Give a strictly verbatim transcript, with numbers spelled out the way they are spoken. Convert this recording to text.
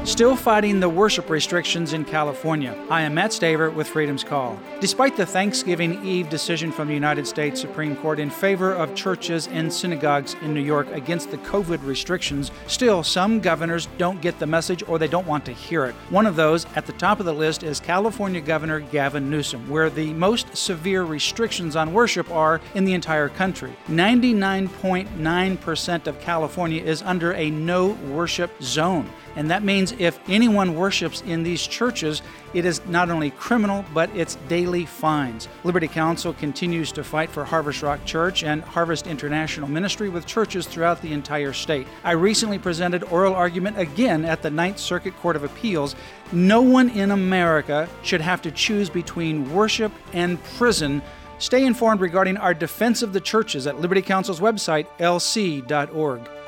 Still fighting the worship restrictions in California. I am Matt Staver with Freedom's Call. Despite the Thanksgiving Eve decision from the United States Supreme Court in favor of churches and synagogues in New York against the COVID restrictions, still some governors don't get the message or they don't want to hear it. One of those at the top of the list is California Governor Gavin Newsom, where the most severe restrictions on worship are in the entire country. ninety-nine point nine percent of California is under a no worship zone. And that means if anyone worships in these churches, it is not only criminal, but it's daily fines. Liberty Counsel continues to fight for Harvest Rock Church and Harvest International Ministry with churches throughout the entire state. I recently presented oral argument again at the Ninth Circuit Court of Appeals. No one in America should have to choose between worship and prison. Stay informed regarding our defense of the churches at Liberty Counsel's website, L C dot org.